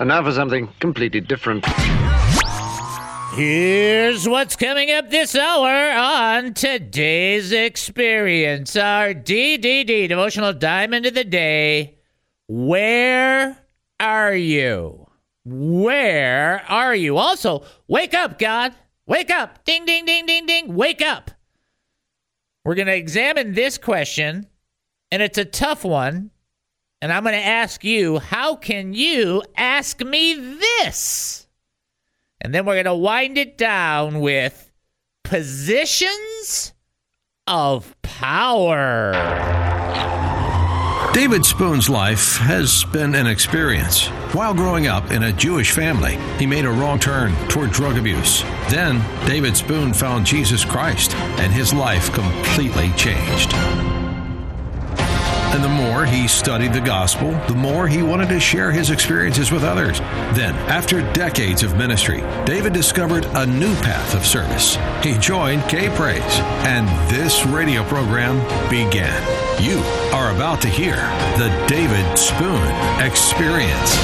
And now for something completely different. Here's what's coming up this hour on Today's Experience. Our DDD, Devotional Diamond of the Day. Where are you? Where are you? Also, wake up, God. Wake up. Ding, ding, ding, ding, ding. Wake up. We're going to examine this question, and it's a tough one. And I'm going to ask you, how can you ask me this? And then we're going to wind it down with positions of power. David Spoon's life has been an experience. While growing up in a Jewish family, he made a wrong turn toward drug abuse. Then, David Spoon found Jesus Christ, and his life completely changed. And the more he studied the gospel, the more he wanted to share his experiences with others. Then, after decades of ministry, David discovered a new path of service. He joined K-Praise, and this radio program began. You are about to hear the David Spoon Experience.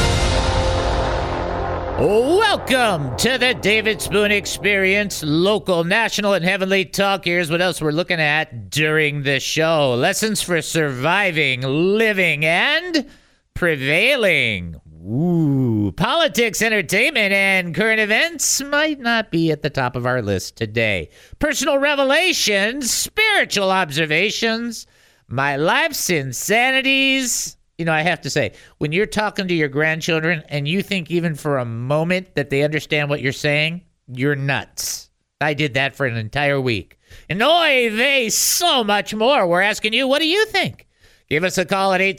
Welcome to the David Spoon Experience, local, national, and heavenly talk. Here's what else we're looking at during the show. Lessons for surviving, living, and prevailing. Ooh, politics, entertainment, and current events might not be at the top of our list today. Personal revelations, spiritual observations, my life's insanities. You know, I have to say, when you're talking to your grandchildren and you think even for a moment that they understand what you're saying, you're nuts. I did that for an entire week. And oy vey, so much more. We're asking you, what do you think? Give us a call at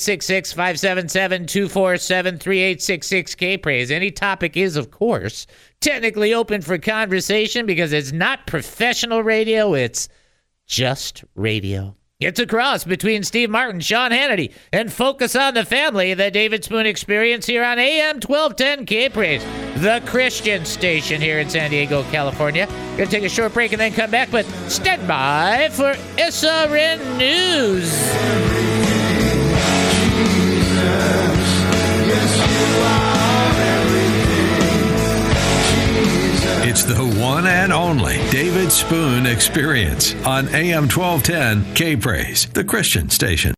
866-577-247-3866 K-Praise. Any topic is, of course, technically open for conversation because it's not professional radio. It's just radio. It's a cross between Steve Martin, Sean Hannity, and Focus on the Family, the David Spoon Experience here on AM 1210 K-Praise, the Christian station here in San Diego, California. Gonna take a short break and then come back, but stand by for SRN News. It's the one and only David Spoon Experience on AM 1210 K-Praise, the Christian station.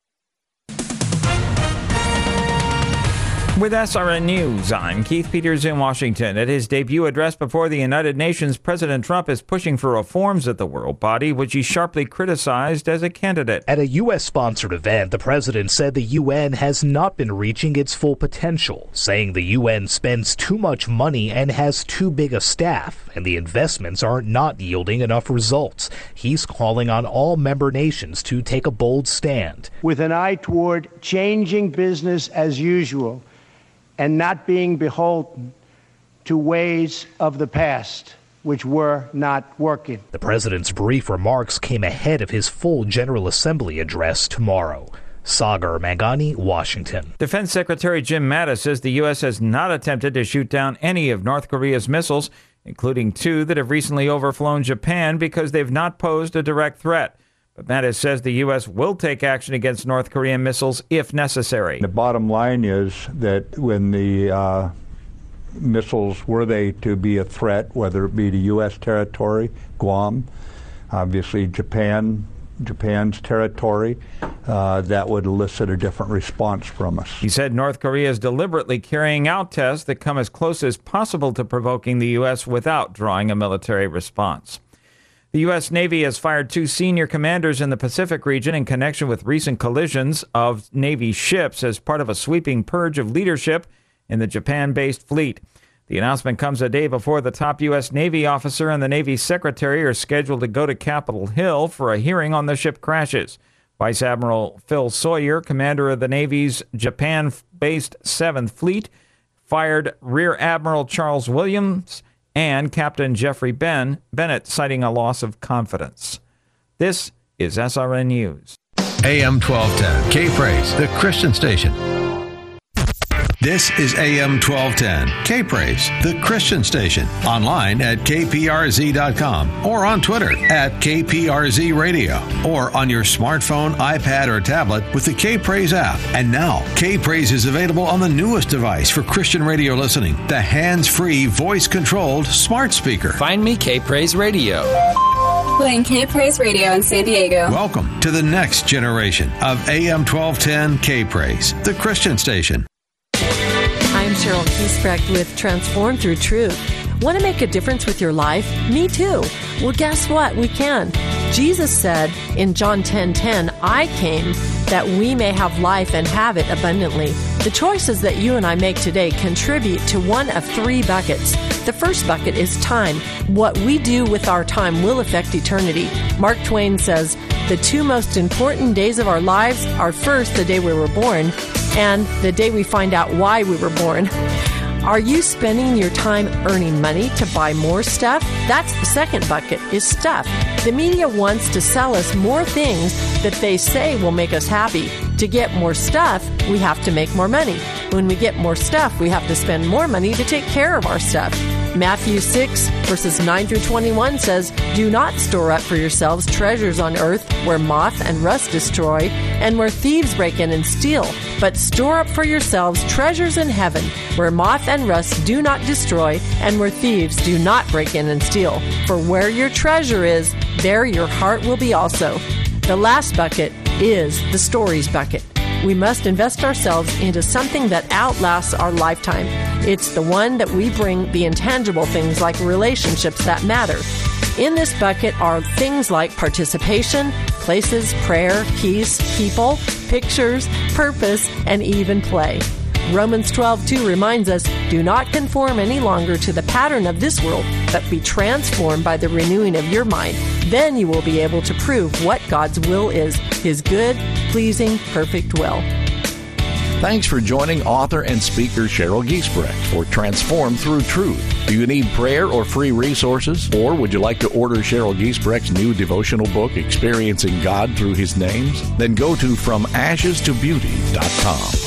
With SRN News, I'm Keith Peters in Washington. At his debut address before the United Nations, President Trump is pushing for reforms at the world body, which he sharply criticized as a candidate. At a U.S.-sponsored event, the president said the UN has not been reaching its full potential, saying the UN spends too much money and has too big a staff, and the investments are not yielding enough results. He's calling on all member nations to take a bold stand. With an eye toward changing business as usual, and not being beholden to ways of the past which were not working. The president's brief remarks came ahead of his full General Assembly address tomorrow. Sagar Mangani, Washington. Defense Secretary Jim Mattis says the U.S. has not attempted to shoot down any of North Korea's missiles, including two that have recently overflown Japan because they've not posed a direct threat. But Mattis says the U.S. will take action against North Korean missiles if necessary. The bottom line is that when the missiles, were they to be a threat, whether it be to U.S. territory, Guam, obviously Japan's territory, that would elicit a different response from us. He said North Korea is deliberately carrying out tests that come as close as possible to provoking the U.S. without drawing a military response. The U.S. Navy has fired two senior commanders in the Pacific region in connection with recent collisions of Navy ships as part of a sweeping purge of leadership in the Japan-based fleet. The announcement comes a day before the top U.S. Navy officer and the Navy Secretary are scheduled to go to Capitol Hill for a hearing on the ship crashes. Vice Admiral Phil Sawyer, commander of the Navy's Japan-based 7th Fleet, fired Rear Admiral Charles Williams and Captain Jeffrey Bennett, citing a loss of confidence. This is SRN News. AM 1210, K-Praise, the Christian station. This is AM 1210, K-Praise, the Christian station. Online at kprz.com or on Twitter at KPRZ Radio or on your smartphone, iPad, or tablet with the K-Praise app. And now, K-Praise is available on the newest device for Christian radio listening, the hands-free, voice-controlled smart speaker. Find me K-Praise Radio. Playing K-Praise Radio in San Diego. Welcome to the next generation of AM 1210 K-Praise, the Christian station. I'm Cheryl Kiesbrecht with Transform Through Truth. Want to make a difference with your life? Me too. Well, guess what? We can. Jesus said in John 10:10, I came that we may have life and have it abundantly. The choices that you and I make today contribute to one of three buckets. The first bucket is time. What we do with our time will affect eternity. Mark Twain says, the two most important days of our lives are first the day we were born and the day we find out why we were born. Are you spending your time earning money to buy more stuff? That's the second bucket, is stuff. The media wants to sell us more things that they say will make us happy. To get more stuff, we have to make more money. When we get more stuff, we have to spend more money to take care of our stuff. Matthew 6, verses 9 through 21 says, do not store up for yourselves treasures on earth where moth and rust destroy and where thieves break in and steal, but store up for yourselves treasures in heaven where moth and rust do not destroy and where thieves do not break in and steal. For where your treasure is, there your heart will be also. The last bucket is the stories bucket. We must invest ourselves into something that outlasts our lifetime. It's the one that we bring the intangible things like relationships that matter. In this bucket are things like participation, places, prayer, peace, people, pictures, purpose, and even play. Romans 12:2 reminds us, do not conform any longer to the pattern of this world, but be transformed by the renewing of your mind. Then you will be able to prove what God's will is, His good, pleasing, perfect will. Thanks for joining author and speaker Cheryl Giesbrecht for Transform Through Truth. Do you need prayer or free resources? Or would you like to order Cheryl Giesbrecht's new devotional book, Experiencing God Through His Names? Then go to FromAshesToBeauty.com.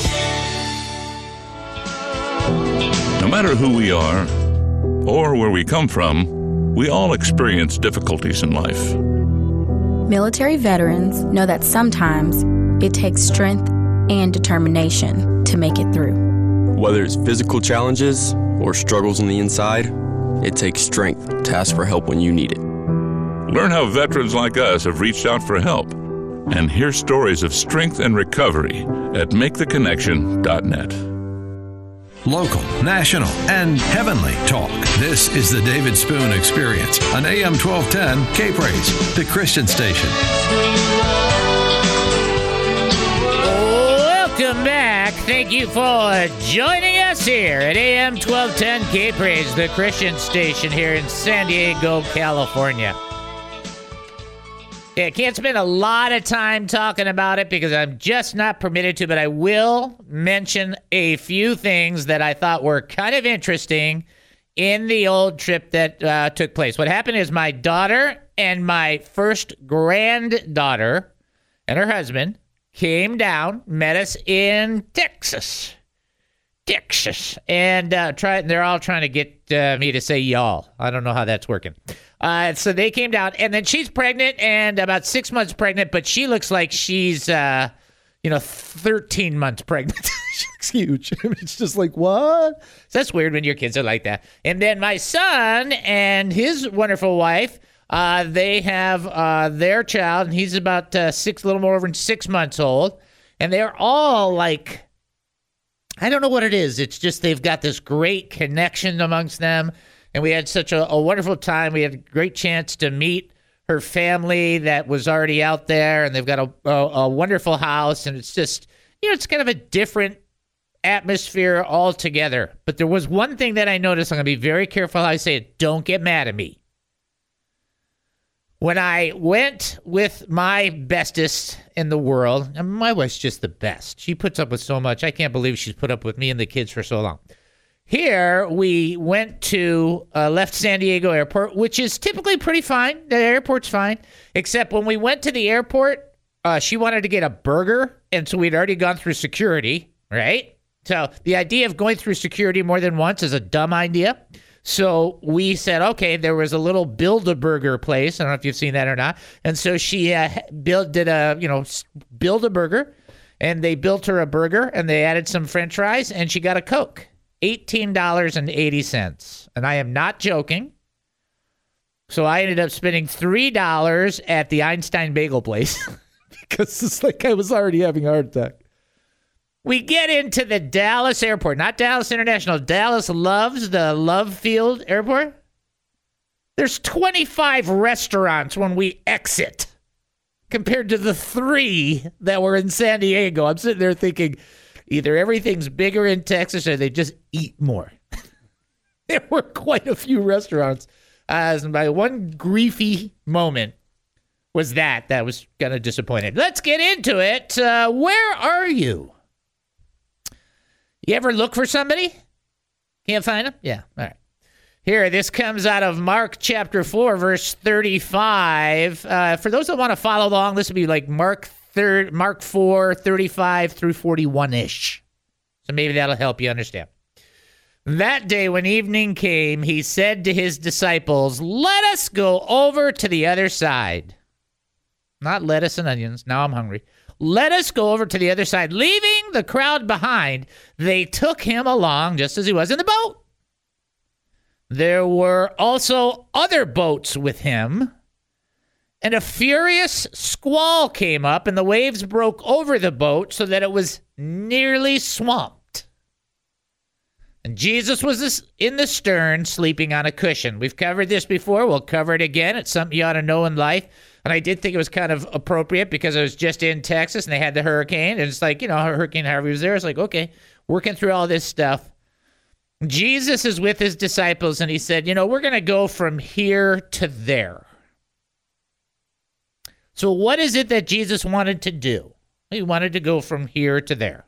No matter who we are or where we come from, we all experience difficulties in life. Military veterans know that sometimes it takes strength and determination to make it through. Whether it's physical challenges or struggles on the inside, it takes strength to ask for help when you need it. Learn how veterans like us have reached out for help and hear stories of strength and recovery at MakeTheConnection.net. Local, national, and heavenly talk. This is the David Spoon Experience on AM 1210 K-Praise, the Christian station. Welcome back. Thank you for joining us here at AM 1210 K-Praise, the Christian station here in San Diego, California. Yeah, I can't spend a lot of time talking about it because I'm just not permitted to, but I will mention a few things that I thought were kind of interesting in the old trip that took place. What happened is my daughter and my first granddaughter and her husband came down, met us in Texas, and they're all trying to get me to say y'all. I don't know how that's working. So they came down, and then she's pregnant and about 6 months pregnant, but she looks like she's, 13 months pregnant. She looks huge. It's just like, what? So that's weird when your kids are like that. And then my son and his wonderful wife, they have their child, and he's about a little more over 6 months old, and they're all like, I don't know what it is. It's just they've got this great connection amongst them. And we had such a wonderful time. We had a great chance to meet her family that was already out there. And they've got a wonderful house. And it's just, it's kind of a different atmosphere altogether. But there was one thing that I noticed. I'm going to be very careful how I say it. Don't get mad at me. When I went with my bestest in the world, and my wife's just the best. She puts up with so much. I can't believe she's put up with me and the kids for so long. Here, we went to left San Diego Airport, which is typically pretty fine. The airport's fine. Except when we went to the airport, she wanted to get a burger. And so we'd already gone through security, right? So the idea of going through security more than once is a dumb idea. So we said, okay, there was a little Build-A-Burger place. I don't know if you've seen that or not. And so she build a burger, and they built her a burger, and they added some French fries, and she got a Coke. $18.80. And I am not joking. So I ended up spending $3 at the Einstein Bagel place because it's like I was already having a heart attack. We get into the Dallas airport, not Dallas International. Dallas Loves, the Love Field Airport. There's 25 restaurants when we exit compared to the 3 that were in San Diego. I'm sitting there thinking either everything's bigger in Texas or they just eat more. There were quite a few restaurants. My one griefy moment was that was kind of disappointing. Let's get into it. Where are you? You ever look for somebody? Can't find them? Yeah, all right. Here, this comes out of Mark chapter 4, verse 35. For those that want to follow along, this would be like Mark 4, 35 through 41-ish. So maybe that'll help you understand. That day when evening came, he said to his disciples, "Let us go over to the other side." Not lettuce and onions. Now I'm hungry. Let us go over to the other side. Leaving the crowd behind, they took him along just as he was in the boat. There were also other boats with him, and a furious squall came up, and the waves broke over the boat so that it was nearly swamped. And Jesus was in the stern, sleeping on a cushion. We've covered this before. We'll cover it again. It's something you ought to know in life. And I did think it was kind of appropriate because I was just in Texas and they had the hurricane. And it's like, Hurricane Harvey was there. It's like, okay, working through all this stuff. Jesus is with his disciples and he said, we're going to go from here to there. So what is it that Jesus wanted to do? He wanted to go from here to there.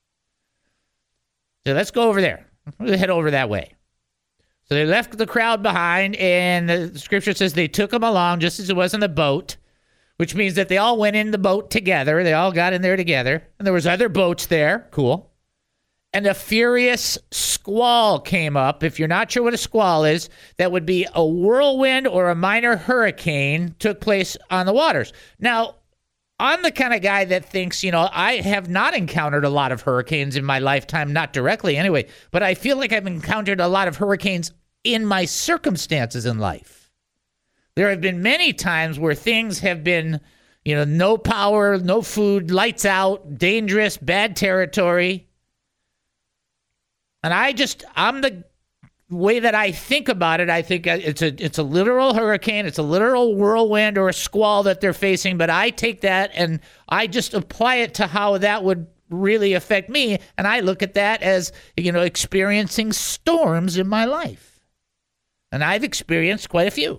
So let's go over there. We'll head over that way. So they left the crowd behind, and the scripture says they took him along just as it was in the boat, which means that they all went in the boat together. They all got in there together, and there was other boats there. Cool. And a furious squall came up. If you're not sure what a squall is, that would be a whirlwind or a minor hurricane took place on the waters. Now, I'm the kind of guy that thinks, I have not encountered a lot of hurricanes in my lifetime, not directly anyway, but I feel like I've encountered a lot of hurricanes in my circumstances in life. There have been many times where things have been, no power, no food, lights out, dangerous, bad territory. And I'm the way that I think about it, I think it's a literal hurricane, it's a literal whirlwind or a squall that they're facing, but I take that and I just apply it to how that would really affect me, and I look at that as, experiencing storms in my life. And I've experienced quite a few.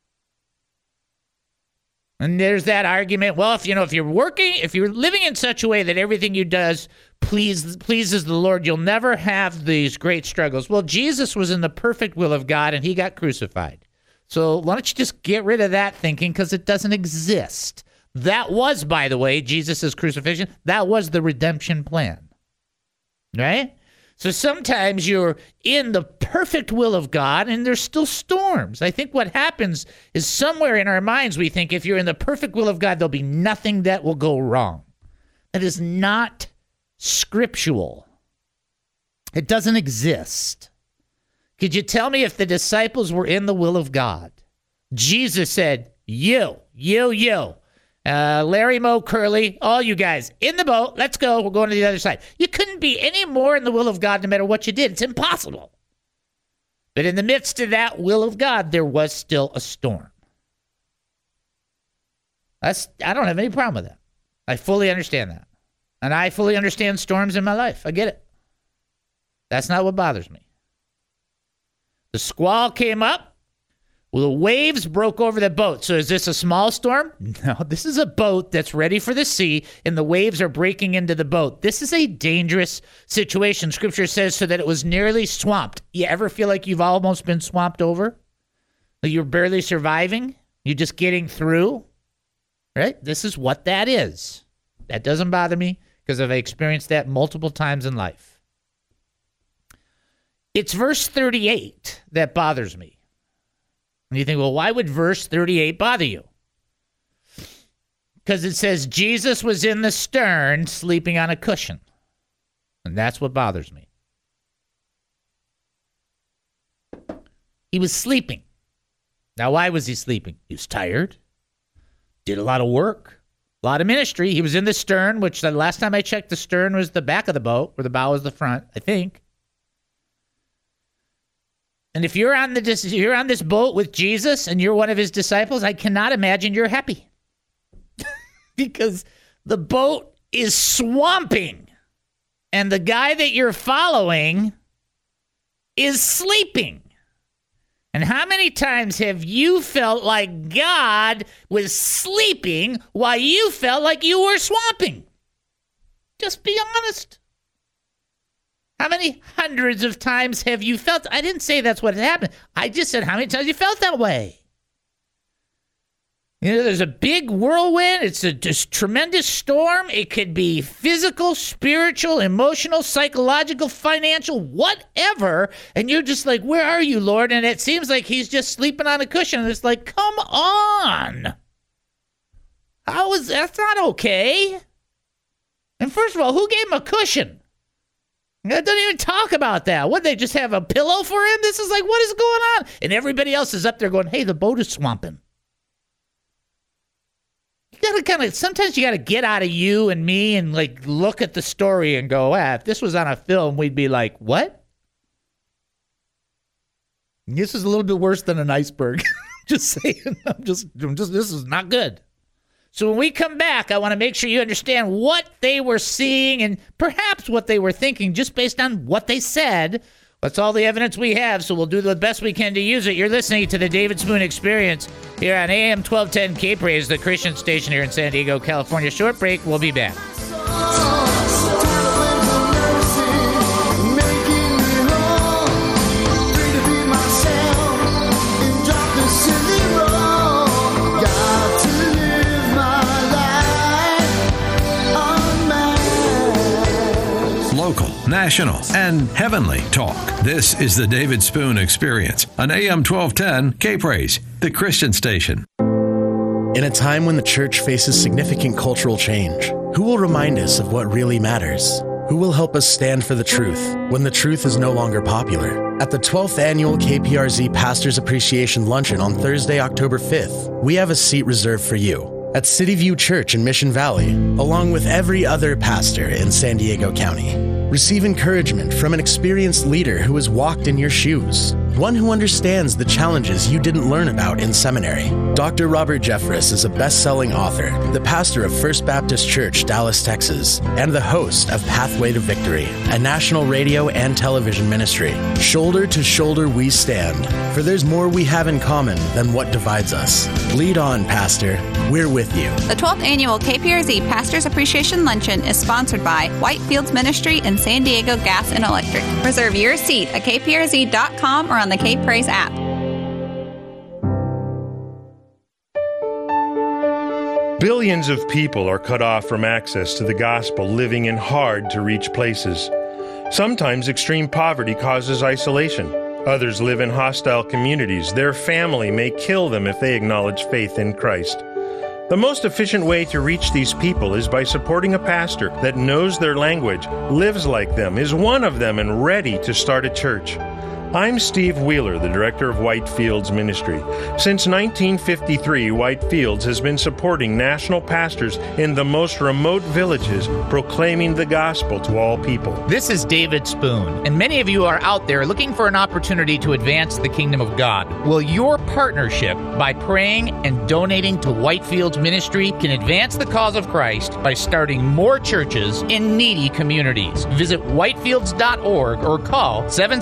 And there's that argument, well, if you're living in such a way that everything you does pleases the Lord, you'll never have these great struggles. Well, Jesus was in the perfect will of God, and he got crucified. So why don't you just get rid of that thinking, because it doesn't exist. That was, by the way, Jesus' crucifixion. That was the redemption plan. Right? So sometimes you're in the perfect will of God and there's still storms. I think what happens is somewhere in our minds we think if you're in the perfect will of God, there'll be nothing that will go wrong. That is not scriptural. It doesn't exist. Could you tell me if the disciples were in the will of God? Jesus said, you. Larry, Moe, Curly, all you guys, in the boat, let's go, we're going to the other side. You couldn't be any more in the will of God no matter what you did. It's impossible. But in the midst of that will of God, there was still a storm. I don't have any problem with that. I fully understand that. And I fully understand storms in my life. I get it. That's not what bothers me. The squall came up. Well, the waves broke over the boat. So is this a small storm? No, this is a boat that's ready for the sea, and the waves are breaking into the boat. This is a dangerous situation. Scripture says so that it was nearly swamped. You ever feel like you've almost been swamped over? You're barely surviving? You're just getting through? Right? This is what that is. That doesn't bother me because I've experienced that multiple times in life. It's verse 38 that bothers me. And you think, well, why would verse 38 bother you? Because it says Jesus was in the stern sleeping on a cushion. And that's what bothers me. He was sleeping. Now, why was he sleeping? He was tired. Did a lot of work. A lot of ministry. He was in the stern, which the last time I checked, the stern was the back of the boat, where the bow was the front, I think. And if you're on this boat with Jesus and you're one of his disciples, I cannot imagine you're happy. Because the boat is swamping. And the guy that you're following is sleeping. And how many times have you felt like God was sleeping while you felt like you were swamping? Just be honest. How many hundreds of times have you felt? I didn't say that's what happened. I just said how many times you felt that way. You know, there's a big whirlwind. It's a tremendous storm. It could be physical, spiritual, emotional, psychological, financial, whatever. And you're just like, where are you, Lord? And it seems like he's just sleeping on a cushion. And it's like, come on. That's not okay. And first of all, who gave him a cushion? It doesn't even talk about that. What, they just have a pillow for him? This is like, what is going on? And everybody else is up there going, hey, the boat is swamping. You gotta sometimes you gotta get out of you and me and like look at the story and go, if this was on a film, we'd be like, what? This is a little bit worse than an iceberg. Just saying. This is not good. So when we come back, I want to make sure you understand what they were seeing and perhaps what they were thinking just based on what they said. That's all the evidence we have, so we'll do the best we can to use it. You're listening to the David Spoon Experience here on AM 1210 K-Praise, the Christian station here in San Diego, California. Short break. We'll be back. Local, national, and heavenly talk. This is the David Spoon Experience on AM 1210 K-Praise, the Christian station. In a time when the church faces significant cultural change, who will remind us of what really matters? Who will help us stand for the truth when the truth is no longer popular? At the 12th Annual KPRZ Pastors Appreciation Luncheon on Thursday, October 5th, we have a seat reserved for you at City View Church in Mission Valley, along with every other pastor in San Diego County. Receive encouragement from an experienced leader who has walked in your shoes, one who understands the challenges you didn't learn about in seminary. Dr. Robert Jeffress is a best-selling author, the pastor of First Baptist Church, Dallas, Texas, and the host of Pathway to Victory, a national radio and television ministry. Shoulder to shoulder we stand, for there's more we have in common than what divides us. Lead on, Pastor. We're with you. The 12th Annual KPRZ Pastors Appreciation Luncheon is sponsored by Whitefields Ministry and San Diego Gas and Electric. Reserve your seat at kprz.com or on the K-Praise app. Billions of people are cut off from access to the gospel, living in hard-to-reach places. Sometimes extreme poverty causes isolation. Others live in hostile communities. Their family may kill them if they acknowledge faith in Christ. The most efficient way to reach these people is by supporting a pastor that knows their language, lives like them, is one of them, and ready to start a church. I'm Steve Wheeler, the director of Whitefields Ministry. Since 1953, Whitefields has been supporting national pastors in the most remote villages, proclaiming the gospel to all people. This is David Spoon, and many of you are out there looking for an opportunity to advance the kingdom of God. Well, your partnership by praying and donating to Whitefields Ministry can advance the cause of Christ by starting more churches in needy communities. Visit whitefields.org or call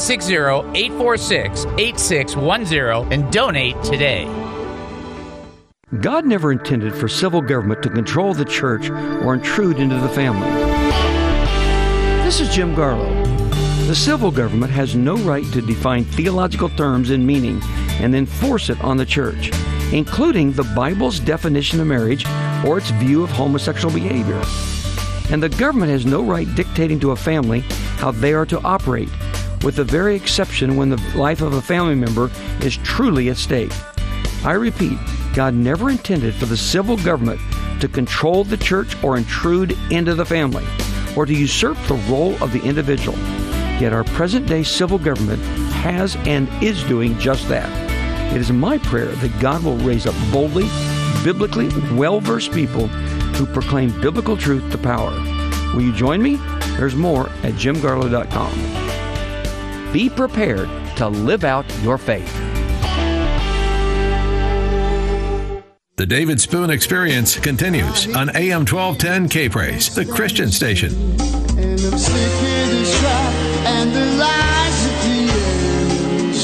760-846-8610 and donate today. God never intended for civil government to control the church or intrude into the family. This is Jim Garlow. The civil government has no right to define theological terms and meaning and then force it on the church, including the Bible's definition of marriage or its view of homosexual behavior. And the government has no right dictating to a family how they are to operate with the very exception when the life of a family member is truly at stake. I repeat, God never intended for the civil government to control the church or intrude into the family, or to usurp the role of the individual. Yet our present-day civil government has and is doing just that. It is my prayer that God will raise up boldly, biblically well-versed people who proclaim biblical truth to power. Will you join me? There's more at jimgarlow.com. Be prepared to live out your faith. The David Spoon Experience continues on AM 1210 K-Praise, the Christian station. And I'm sick of this trap and the lies at the end.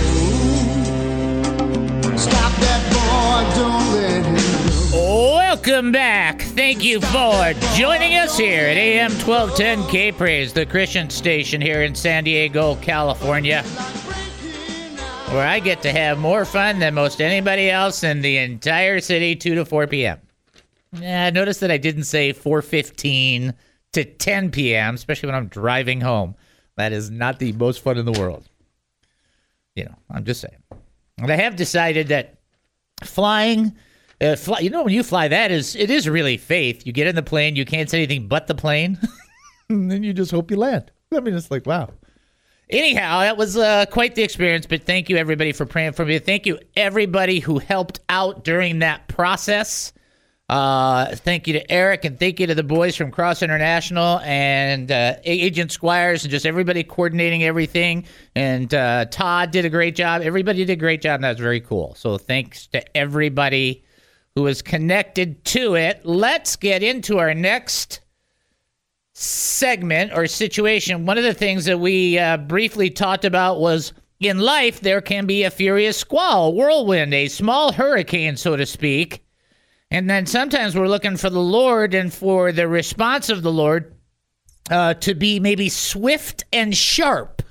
Stop that boy, don't let him go. Welcome back. Thank you for joining us here at AM 1210 K-Praise, the Christian station here in San Diego, California, where I get to have more fun than most anybody else in the entire city, 2 to 4 p.m. Notice that I didn't say 4:15 to 10 p.m., especially when I'm driving home. That is not the most fun in the world. I'm just saying. And I have decided that flying, when you fly, it is really faith. You get in the plane, you can't say anything but the plane, and then you just hope you land. I mean, it's like, wow. Anyhow, that was quite the experience, but thank you, everybody, for praying for me. Thank you, everybody who helped out during that process. Thank you to Eric, and thank you to the boys from Cross International and Agent Squires and just everybody coordinating everything. And Todd did a great job. Everybody did a great job, and that was very cool. So thanks to everybody who was connected to it. Let's get into our next segment or situation. One of the things that we briefly talked about was in life there can be a furious squall, a whirlwind, a small hurricane, so to speak. And then sometimes we're looking for the Lord and for the response of the Lord to be maybe swift and sharp.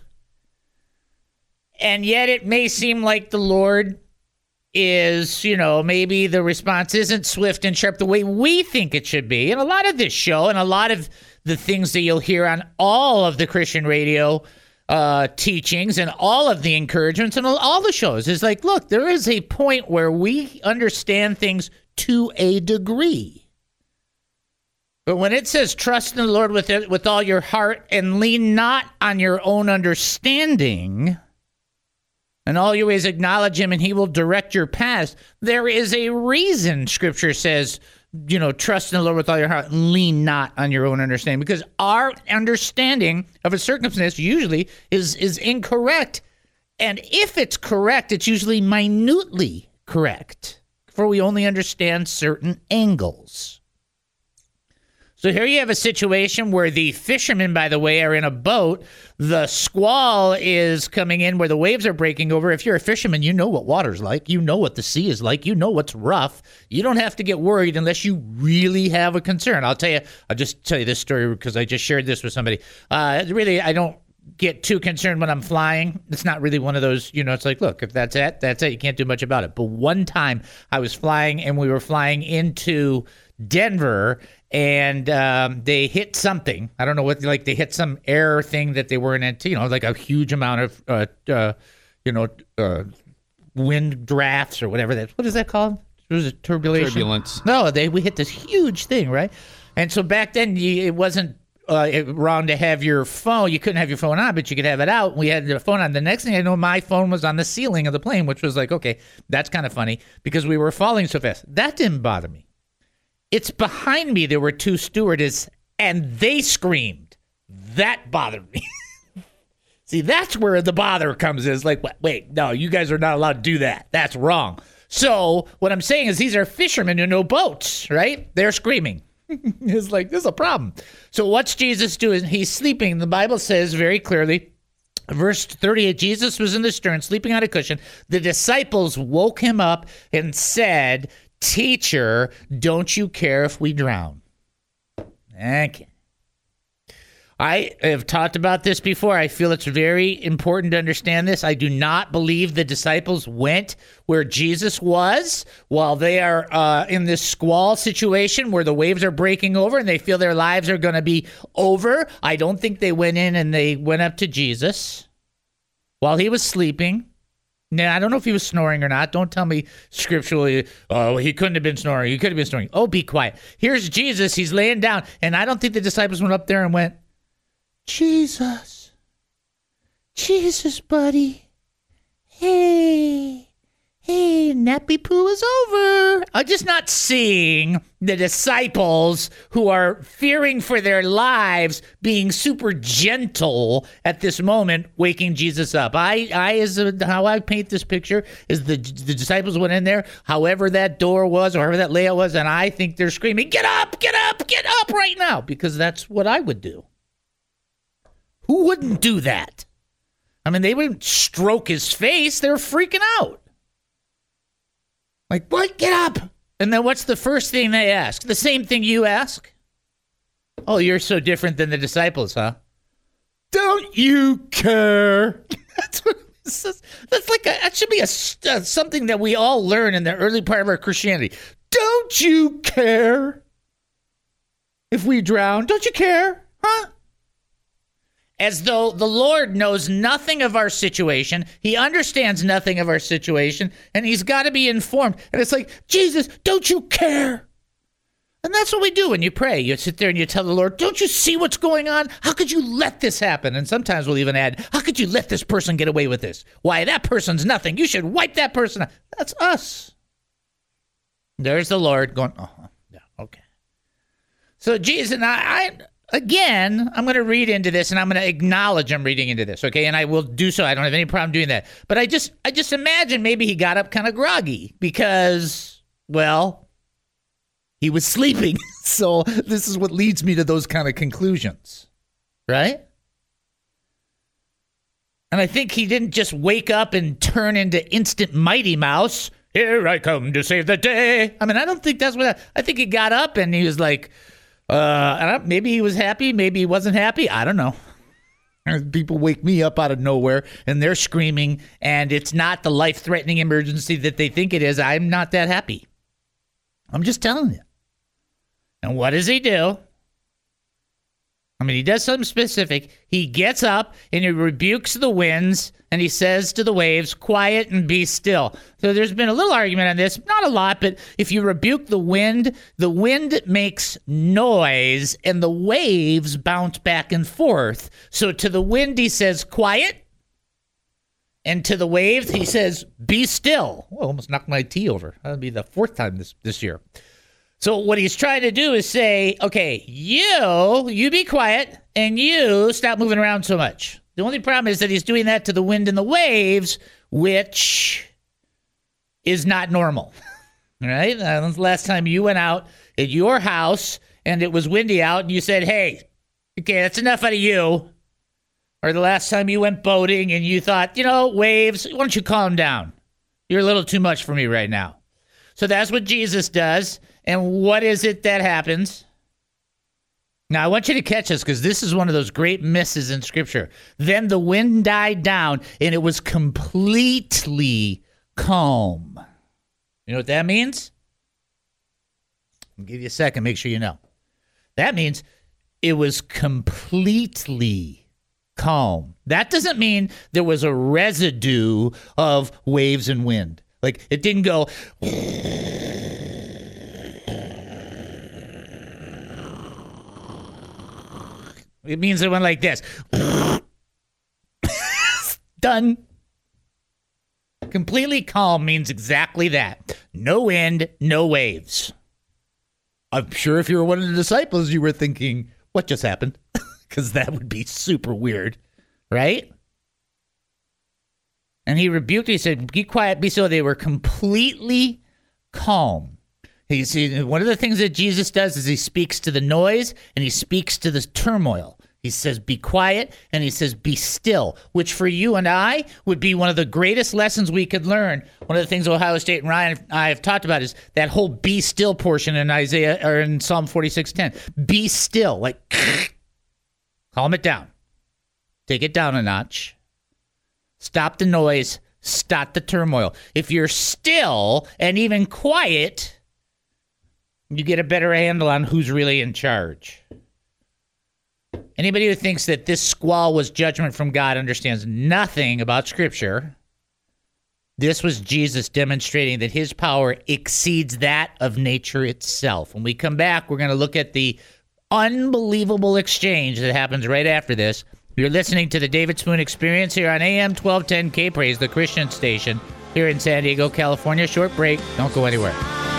And yet it may seem like the Lord is, maybe the response isn't swift and sharp the way we think it should be. And a lot of this show and a lot of the things that you'll hear on all of the Christian radio teachings and all of the encouragements and all the shows is like, look, there is a point where we understand things to a degree. But when it says trust in the Lord with all your heart and lean not on your own understanding, and all your ways acknowledge him and he will direct your paths, there is a reason Scripture says, trust in the Lord with all your heart and lean not on your own understanding, because our understanding of a circumstance usually is incorrect. And if it's correct, it's usually minutely correct, for we only understand certain angles. So here you have a situation where the fishermen, by the way, are in a boat. The squall is coming in where the waves are breaking over. If you're a fisherman, you know what water's like. You know what the sea is like. You know what's rough. You don't have to get worried unless you really have a concern. I'll just tell you this story because I just shared this with somebody. Really, I don't get too concerned when I'm flying. It's not really one of those, it's like, look, if that's it, that's it. You can't do much about it. But one time I was flying and we were flying into Denver, and they hit something. I don't know what, they hit some air thing that they weren't into, like a huge amount of, wind drafts or whatever what is that called? Was it turbulence? No, we hit this huge thing, right? And so back then it wasn't wrong to have your phone. You couldn't have your phone on, but you could have it out. We had the phone on. The next thing I know, my phone was on the ceiling of the plane, which was like, okay, that's kind of funny because we were falling so fast. That didn't bother me. It's behind me. There were two stewardesses, and they screamed. That bothered me. See, that's where the bother comes. Is like, wait, no, you guys are not allowed to do that. That's wrong. So what I'm saying is these are fishermen who know boats, right? They're screaming. It's like, this is a problem. So what's Jesus doing? He's sleeping. The Bible says very clearly, verse 38, Jesus was in the stern, sleeping on a cushion. The disciples woke him up and said, Teacher, don't you care if we drown? Okay. I have talked about this before. I feel it's very important to understand this. I do not believe the disciples went where Jesus was while they are in this squall situation where the waves are breaking over and they feel their lives are going to be over. I don't think they went in and they went up to Jesus. while he was sleeping. Now, I don't know if he was snoring or not. Don't tell me scripturally, oh, he couldn't have been snoring. He could have been snoring. Oh, be quiet. Here's Jesus. He's laying down. And I don't think the disciples went up there and went, Jesus, buddy. Hey, nappy poo is over. I'm just not seeing the disciples who are fearing for their lives being super gentle at this moment, waking Jesus up. How I paint this picture is the disciples went in there, however that door was or however that layout was, and I think they're screaming, get up right now, because that's what I would do. Who wouldn't do that? I mean, they wouldn't stroke his face. They were freaking out. Like, what? Get up. And then what's the first thing they ask? The same thing you ask? Oh, you're so different than the disciples, huh? Don't you care? That's what it says. That should be something that we all learn in the early part of our Christianity. Don't you care if we drown? Don't you care? Huh? As though the Lord knows nothing of our situation. He understands nothing of our situation, and he's got to be informed. And it's like, Jesus, don't you care? And that's what we do when you pray. You sit there and you tell the Lord, don't you see what's going on? How could you let this happen? And sometimes we'll even add, how could you let this person get away with this? Why, that person's nothing. You should wipe that person out. That's us. There's the Lord going, yeah, okay. So Jesus and Again, I'm going to read into this, and I'm going to acknowledge I'm reading into this, okay? And I will do so. I don't have any problem doing that. But I just imagine maybe he got up kind of groggy because, well, he was sleeping. So this is what leads me to those kind of conclusions, right? And I think he didn't just wake up and turn into instant Mighty Mouse. Here I come to save the day. I mean, I don't think that's what I think he got up and he was like, maybe he was happy, maybe he wasn't happy. I don't know. People wake me up out of nowhere and they're screaming and it's not the life-threatening emergency that they think it is. I'm not that happy. I'm just telling you. And what does he do? I mean, he does something specific. He gets up and he rebukes the winds and he says to the waves, quiet and be still. So there's been a little argument on this, not a lot, but if you rebuke the wind makes noise and the waves bounce back and forth. So to the wind, he says, quiet. And to the waves, he says, be still. Oh, almost knocked my tea over. That'll be the fourth time this year. So what he's trying to do is say, okay, you be quiet and you stop moving around so much. The only problem is that he's doing that to the wind and the waves, which is not normal. All right? When's the last time you went out at your house and it was windy out and you said, hey, okay, that's enough out of you. Or the last time you went boating and you thought, waves, why don't you calm down? You're a little too much for me right now. So that's what Jesus does. And what is it that happens? Now, I want you to catch this because this is one of those great misses in Scripture. Then the wind died down and it was completely calm. You know what that means? I'll give you a second, make sure you know. That means it was completely calm. That doesn't mean there was a residue of waves and wind. Like, it didn't go... It means it went like this. Done. Completely calm means exactly that. No wind, no waves. I'm sure if you were one of the disciples, you were thinking, what just happened? Because that would be super weird, right? And he rebuked, he said, be quiet, be still. They were completely calm. One of the things that Jesus does is he speaks to the noise and he speaks to the turmoil. He says, be quiet, and he says, be still, which for you and I would be one of the greatest lessons we could learn. One of the things Ohio State and Ryan and I have talked about is that whole be still portion in Isaiah or in Psalm 46:10. Be still, like calm it down. Take it down a notch. Stop the noise. Stop the turmoil. If you're still and even quiet, you get a better handle on who's really in charge. Anybody who thinks that this squall was judgment from God understands nothing about Scripture. This was Jesus demonstrating that his power exceeds that of nature itself. When we come back, we're going to look at the unbelievable exchange that happens right after this. You're listening to the David Spoon Experience here on AM 1210 K-Praise, the Christian station here in San Diego, California. Short break. Don't go anywhere.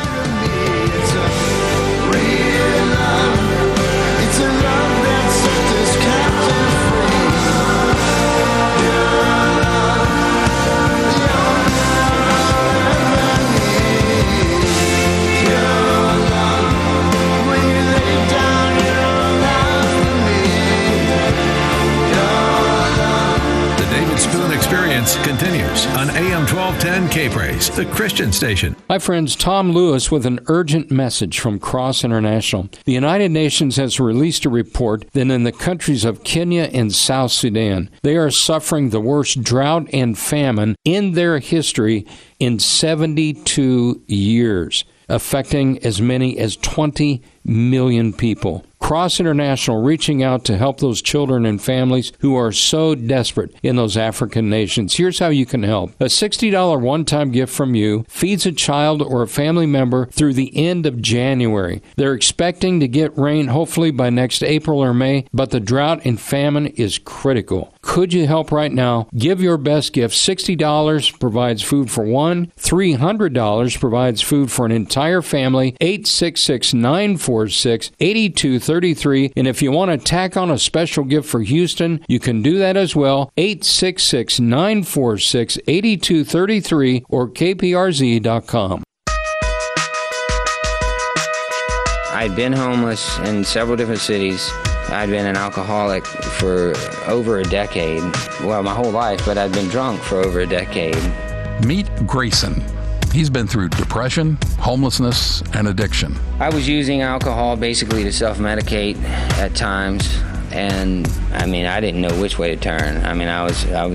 Continues on AM 1210 K-Praise, the Christian station. Hi friends, Tom Lewis with an urgent message from Cross International. The United Nations has released a report that in the countries of Kenya and South Sudan, they are suffering the worst drought and famine in their history in 72 years, affecting as many as 20 million people. Cross International reaching out to help those children and families who are so desperate in those African nations. Here's how you can help. A $60 one-time gift from you feeds a child or a family member through the end of January. They're expecting to get rain hopefully by next April or May, but the drought and famine is critical. Could you help right now? Give your best gift. $60 provides food for one. $300 provides food for an entire family. 866-946-8233. And if you want to tack on a special gift for Houston, you can do that as well. 866-946-8233 or kprz.com. I'd been homeless in several different cities. I'd been an alcoholic for over a decade. Well, my whole life, but I'd been drunk for over a decade. Meet Grayson. He's been through depression, homelessness, and addiction. I was using alcohol basically to self-medicate at times, and I didn't know which way to turn. I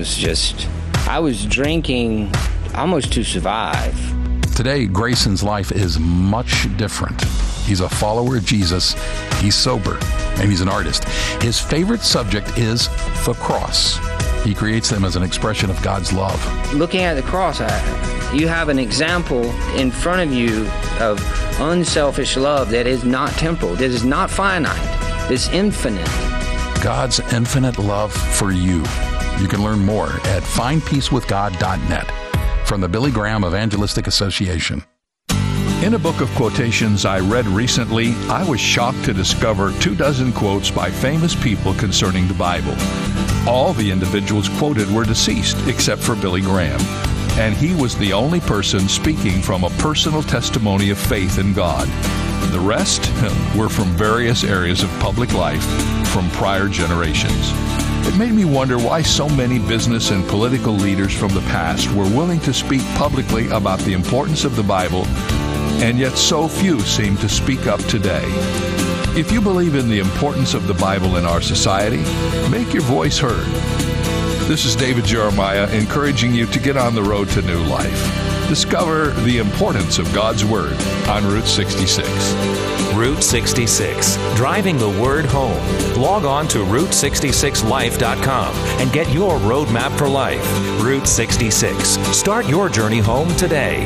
was drinking almost to survive. Today, Grayson's life is much different. He's a follower of Jesus, he's sober, and he's an artist. His favorite subject is the cross. He creates them as an expression of God's love. Looking at the cross, you have an example in front of you of unselfish love that is not temporal, that is not finite, it's infinite. God's infinite love for you. You can learn more at findpeacewithgod.net from the Billy Graham Evangelistic Association. In a book of quotations I read recently, I was shocked to discover 24 quotes by famous people concerning the Bible. All the individuals quoted were deceased, except for Billy Graham. And he was the only person speaking from a personal testimony of faith in God. The rest were from various areas of public life from prior generations. It made me wonder why so many business and political leaders from the past were willing to speak publicly about the importance of the Bible, and yet so few seem to speak up today. If you believe in the importance of the Bible in our society, make your voice heard. This is David Jeremiah encouraging you to get on the road to new life. Discover the importance of God's Word on Route 66. Route 66, driving the Word home. Log on to Route66Life.com and get your roadmap for life. Route 66. Start your journey home today.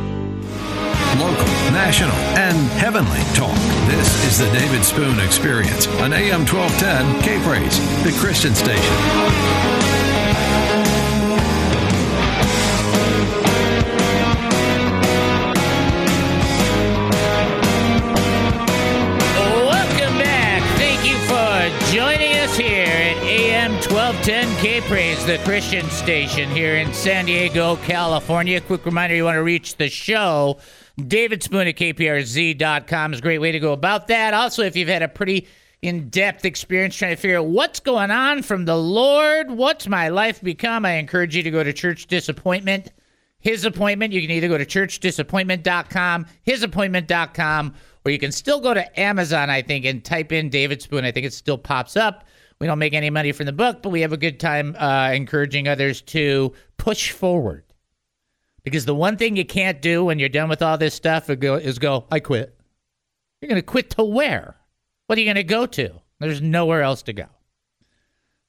Local, national, and heavenly talk. This is the David Spoon Experience on AM 1210 K-Praise, the Christian station. Joining us here at AM 1210 K-Praise, the Christian station here in San Diego, California. Quick reminder, you want to reach the show, David Spoon at kprz.com is a great way to go about that. Also, if you've had a pretty in-depth experience trying to figure out what's going on from the Lord, what's my life become, I encourage you to go to Church Disappointment, His Appointment. You can either go to churchdisappointment.com, hisappointment.com, or you can still go to Amazon, I think, and type in David Spoon. I think it still pops up. We don't make any money from the book, but we have a good time encouraging others to push forward. Because the one thing you can't do when you're done with all this stuff is go, I quit. You're going to quit to where? What are you going to go to? There's nowhere else to go.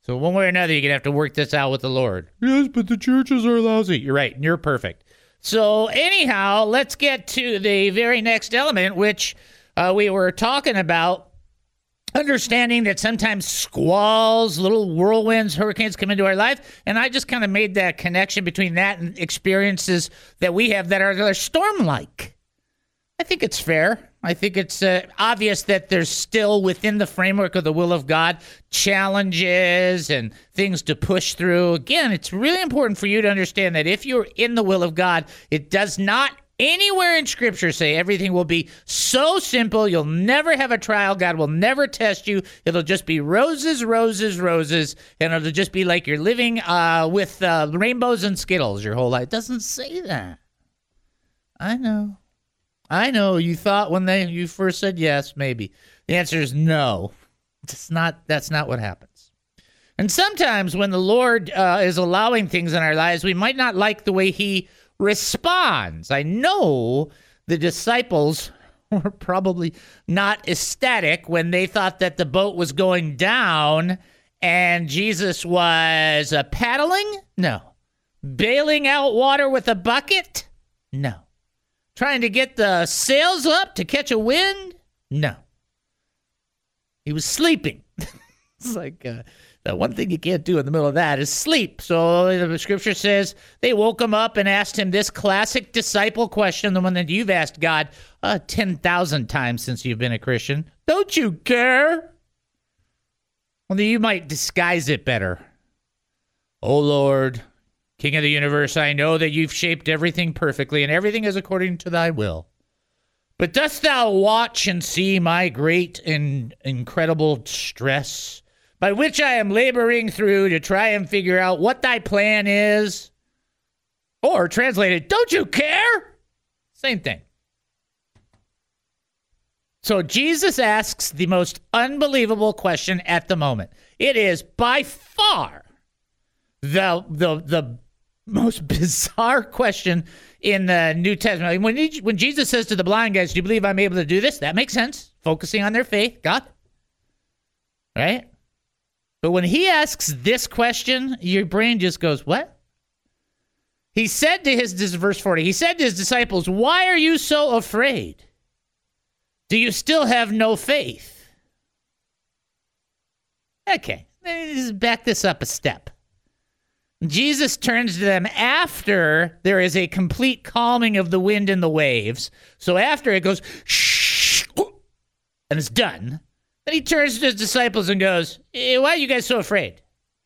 So one way or another, you're going to have to work this out with the Lord. Yes, but the churches are lousy. You're right, and you're perfect. So anyhow, let's get to the very next element, which we were talking about. Understanding that sometimes squalls, little whirlwinds, hurricanes come into our life. And I just kind of made that connection between that and experiences that we have that are storm-like. I think it's fair. I think it's obvious that there's still within the framework of the will of God challenges and things to push through. Again, it's really important for you to understand that if you're in the will of God, it does not anywhere in Scripture say everything will be so simple, you'll never have a trial, God will never test you, it'll just be roses, roses, roses, and it'll just be like you're living with rainbows and Skittles your whole life. It doesn't say that. I know, you thought when you first said yes, maybe. The answer is no. That's not what happens. And sometimes when the Lord is allowing things in our lives, we might not like the way he responds. I know the disciples were probably not ecstatic when they thought that the boat was going down and Jesus was paddling? No. Bailing out water with a bucket? No. Trying to get the sails up to catch a wind? No. He was sleeping. It's like the one thing you can't do in the middle of that is sleep. So the Scripture says they woke him up and asked him this classic disciple question, the one that you've asked God 10,000 times since you've been a Christian. Don't you care? Well, you might disguise it better. Oh, Lord, King of the universe, I know that you've shaped everything perfectly, and everything is according to thy will. But dost thou watch and see my great and incredible stress, by which I am laboring through to try and figure out what thy plan is? Or translated, don't you care? Same thing. So Jesus asks the most unbelievable question at the moment. It is by far the most bizarre question in the New Testament. When Jesus says to the blind guys, do you believe I'm able to do this? That makes sense. Focusing on their faith. God. Right? But when he asks this question, your brain just goes, what? He said to this is verse 40, he said to his disciples, why are you so afraid? Do you still have no faith? Okay, let's back this up a step. Jesus turns to them after there is a complete calming of the wind and the waves. So after it goes, shh, and it's done. Then he turns to his disciples and goes, why are you guys so afraid?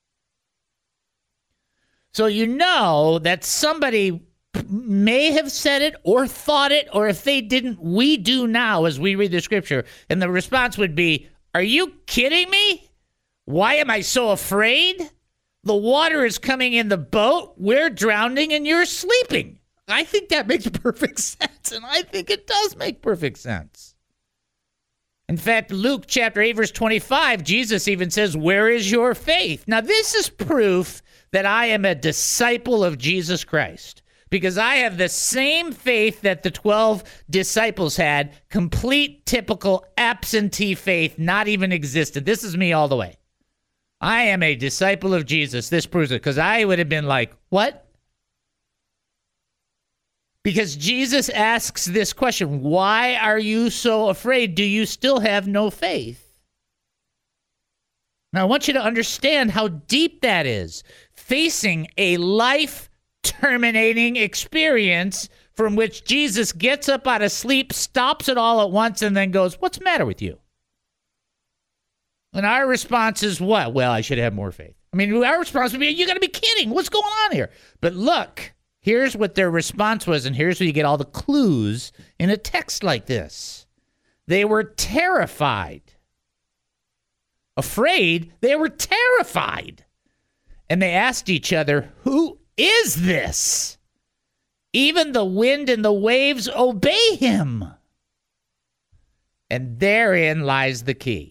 So you know that somebody may have said it or thought it, or if they didn't, we do now as we read the Scripture. And the response would be, are you kidding me? Why am I so afraid? The water is coming in the boat, we're drowning, and you're sleeping. I think that makes perfect sense, and I think it does make perfect sense. In fact, Luke chapter 8, verse 25, Jesus even says, where is your faith? Now, this is proof that I am a disciple of Jesus Christ, because I have the same faith that the 12 disciples had, complete, typical, absentee faith, not even existent. This is me all the way. I am a disciple of Jesus. This proves it, because I would have been like, what? Because Jesus asks this question, why are you so afraid? Do you still have no faith? Now, I want you to understand how deep that is. Facing a life-terminating experience from which Jesus gets up out of sleep, stops it all at once, and then goes, what's the matter with you? And our response is what? Well, I should have more faith. I mean, our response would be, you got to be kidding. What's going on here? But look, here's what their response was, and here's where you get all the clues in a text like this. They were terrified. Afraid, they were terrified. And they asked each other, who is this? Even the wind and the waves obey him. And therein lies the key.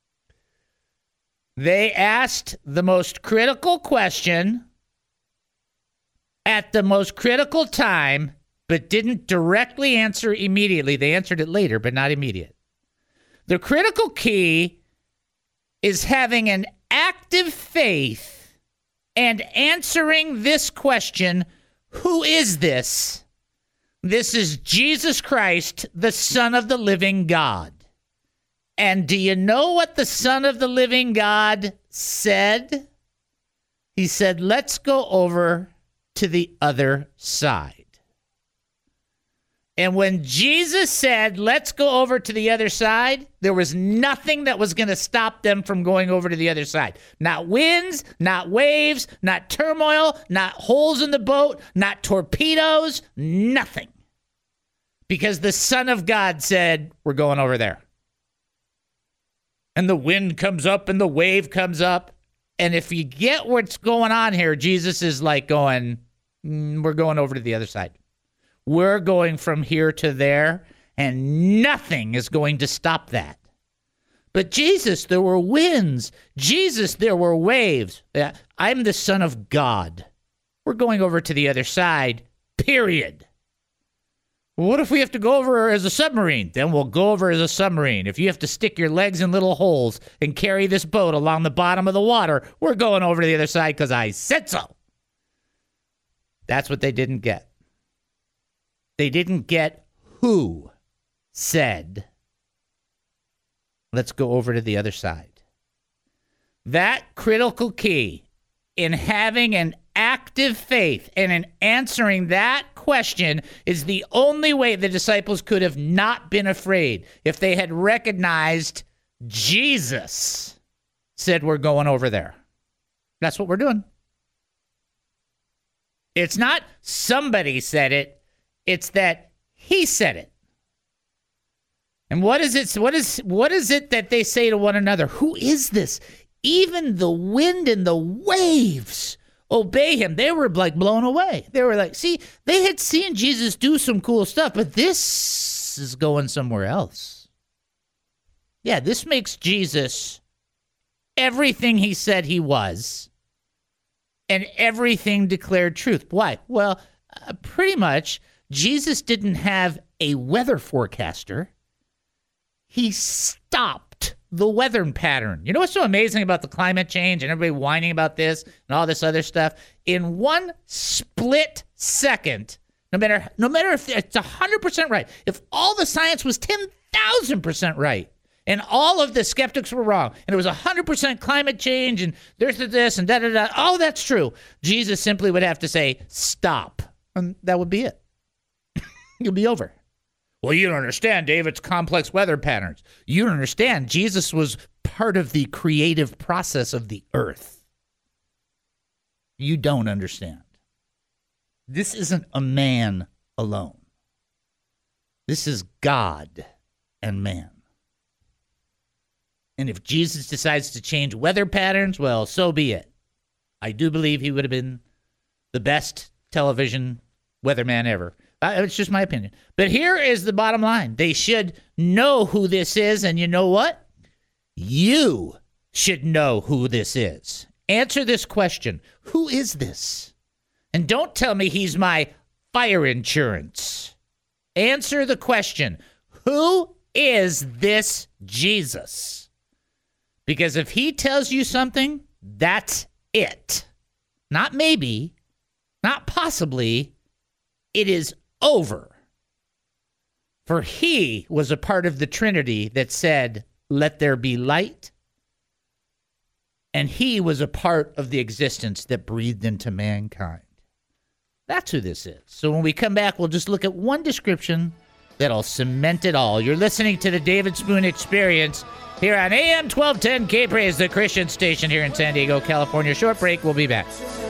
They asked the most critical question at the most critical time, but didn't directly answer immediately. They answered it later, but not immediate. The critical key is having an active faith and answering this question, who is this? This is Jesus Christ, the Son of the living God. And do you know what the Son of the living God said? He said, let's go over to the other side. And when Jesus said, let's go over to the other side, there was nothing that was going to stop them from going over to the other side. Not winds, not waves, not turmoil, not holes in the boat, not torpedoes, nothing. Because the Son of God said, we're going over there. And the wind comes up and the wave comes up. And if you get what's going on here, Jesus is like going, we're going over to the other side. We're going from here to there, and nothing is going to stop that. But Jesus, there were winds. Jesus, there were waves. I'm the Son of God. We're going over to the other side, period. What if we have to go over as a submarine? Then we'll go over as a submarine. If you have to stick your legs in little holes and carry this boat along the bottom of the water, we're going over to the other side because I said so. That's what they didn't get. They didn't get who said, let's go over to the other side. That critical key in having an active faith and in answering that question is the only way the disciples could have not been afraid if they had recognized Jesus said, we're going over there. That's what we're doing. It's not somebody said it. It's that he said it. And what is it? What is it that they say to one another? Who is this? Even the wind and the waves obey him. They were like blown away. They were like, see, they had seen Jesus do some cool stuff, but this is going somewhere else. Yeah, this makes Jesus everything he said he was and everything declared truth. Why? Well, pretty much Jesus didn't have a weather forecaster. He stopped the weather pattern. You know what's so amazing about the climate change and everybody whining about this and all this other stuff? In one split second, no matter if it's 100% right, if all the science was 10,000% right, and all of the skeptics were wrong, and it was 100% climate change, and there's this and da-da-da, oh, that's true. Jesus simply would have to say, stop, and that would be it. You'll be over. Well, you don't understand, Dave. It's complex weather patterns. You don't understand. Jesus was part of the creative process of the earth. You don't understand. This isn't a man alone. This is God and man. And if Jesus decides to change weather patterns, well, so be it. I do believe he would have been the best television weatherman ever. It's just my opinion. But here is the bottom line. They should know who this is, and you know what? You should know who this is. Answer this question. Who is this? And don't tell me he's my fire insurance. Answer the question. Who is this Jesus? Because if he tells you something, that's it. Not maybe, not possibly. It is over. For he was a part of the Trinity that said, let there be light. And he was a part of the existence that breathed into mankind. That's who this is. So when we come back, we'll just look at one description that'll cement it all. You're listening to the David Spoon Experience here on AM 1210 K-Praise, the Christian station here in San Diego, California. Short break. We'll be back.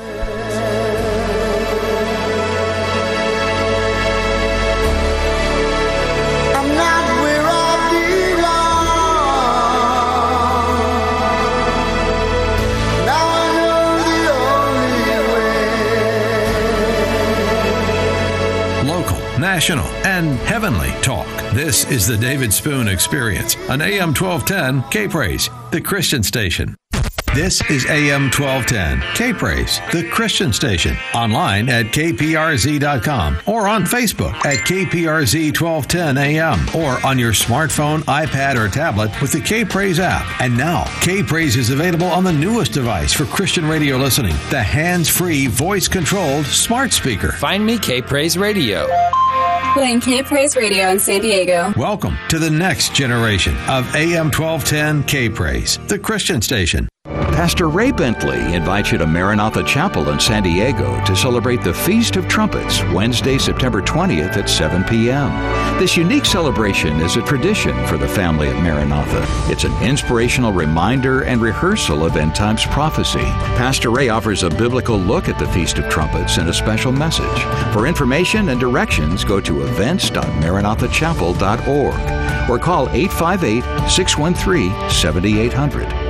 National, and heavenly talk. This is the David Spoon Experience on AM 1210 K-Praise, the Christian station. This is AM 1210, K-Praise, the Christian station. Online at kprz.com or on Facebook at KPRZ 1210 AM or on your smartphone, iPad, or tablet with the K-Praise app. And now, K-Praise is available on the newest device for Christian radio listening, the hands-free, voice-controlled smart speaker. Find me K-Praise Radio. Playing K-Praise Radio in San Diego. Welcome to the next generation of AM 1210 K-Praise, the Christian station. Pastor Ray Bentley invites you to Maranatha Chapel in San Diego to celebrate the Feast of Trumpets, Wednesday, September 20th at 7 p.m. This unique celebration is a tradition for the family at Maranatha. It's an inspirational reminder and rehearsal of end times prophecy. Pastor Ray offers a biblical look at the Feast of Trumpets and a special message. For information and directions, go to events.maranathachapel.org or call 858-613-7800.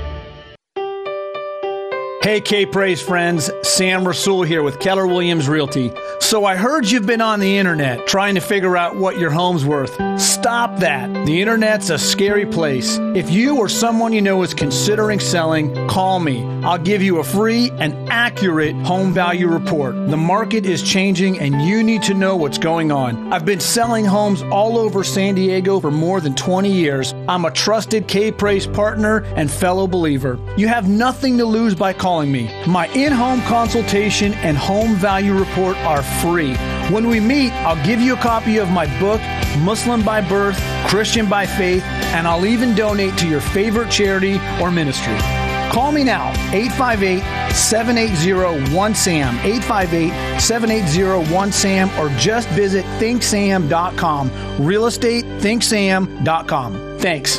Hey, K-Praise friends, Sam Rasul here with Keller Williams Realty. So I heard you've been on the internet trying to figure out what your home's worth. Stop that. The internet's a scary place. If you or someone you know is considering selling, call me. I'll give you a free and accurate home value report. The market is changing and you need to know what's going on. I've been selling homes all over San Diego for more than 20 years. I'm a trusted K-Praise partner and fellow believer. You have nothing to lose by calling me. My in-home consultation and home value report are free. When we meet, I'll give you a copy of my book, Muslim by Birth, Christian by Faith, and I'll even donate to your favorite charity or ministry. Call me now, 858-780-1SAM, 858-780-1SAM, or just visit thinksam.com, realestatethинksam.com. Thanks.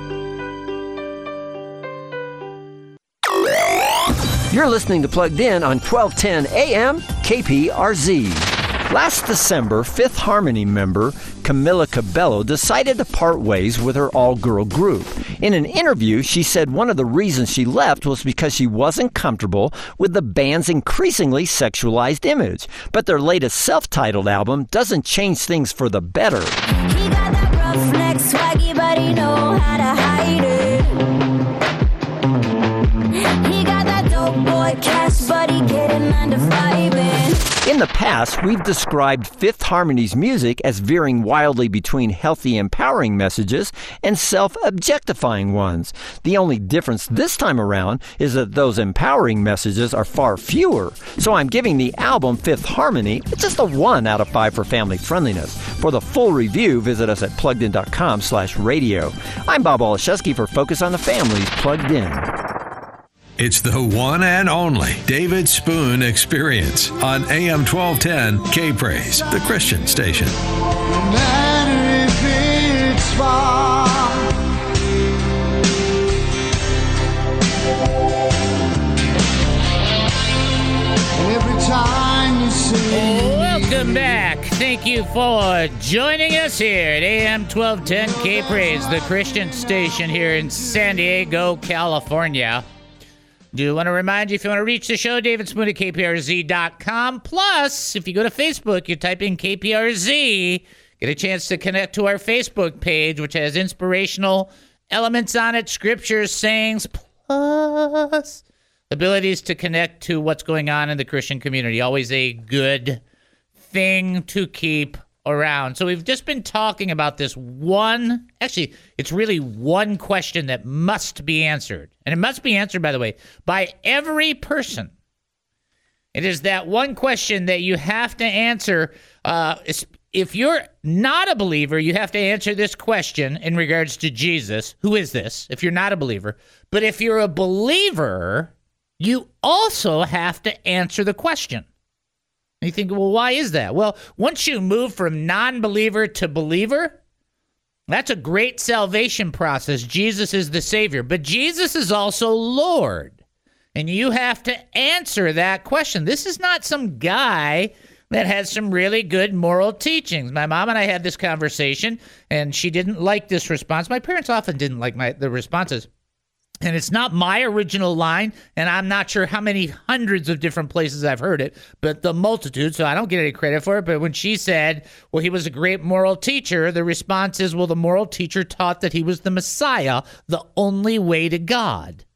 You're listening to Plugged In on 1210 AM KPRZ. Last December, Fifth Harmony member Camila Cabello decided to part ways with her all-girl group. In an interview, she said one of the reasons she left was because she wasn't comfortable with the band's increasingly sexualized image. But their latest self-titled album doesn't change things for the better. He got that roughneck swaggy, but he know how to hide it. He got that dope boy cash, but he getting 9 to 5 in. In the past, we've described Fifth Harmony's music as veering wildly between healthy, empowering messages and self-objectifying ones. The only difference this time around is that those empowering messages are far fewer. So I'm giving the album Fifth Harmony just a 1 out of 5 for family friendliness. For the full review, visit us at pluggedin.com/radio. I'm Bob Olszewski for Focus on the Family's Plugged In. It's the one and only David Spoon Experience on AM 1210 K-Praise, the Christian station. No matter if it's far, and every time you sing. Welcome back. Thank you for joining us here at AM 1210 K-Praise, the Christian station here in San Diego, California. Do want to remind you, if you want to reach the show, David Spoon at KPRZ.com. Plus, if you go to Facebook, you type in KPRZ, get a chance to connect to our Facebook page, which has inspirational elements on it, scriptures, sayings, plus abilities to connect to what's going on in the Christian community. Always a good thing to keep around. So we've just been talking about this one, actually, it's really one question that must be answered. And it must be answered, by the way, by every person. It is that one question that you have to answer. If you're not a believer, you have to answer this question in regards to Jesus. Who is this? If you're not a believer. But if you're a believer, you also have to answer the question. And you think, well, why is that? Well, once you move from non-believer to believer, that's a great salvation process. Jesus is the Savior, but Jesus is also Lord. And you have to answer that question. This is not some guy that has some really good moral teachings. My mom and I had this conversation, and she didn't like this response. My parents often didn't like the responses. And it's not my original line, and I'm not sure how many hundreds of different places I've heard it, but the multitude, so I don't get any credit for it. But when she said, well, he was a great moral teacher, the response is, well, the moral teacher taught that he was the Messiah, the only way to God.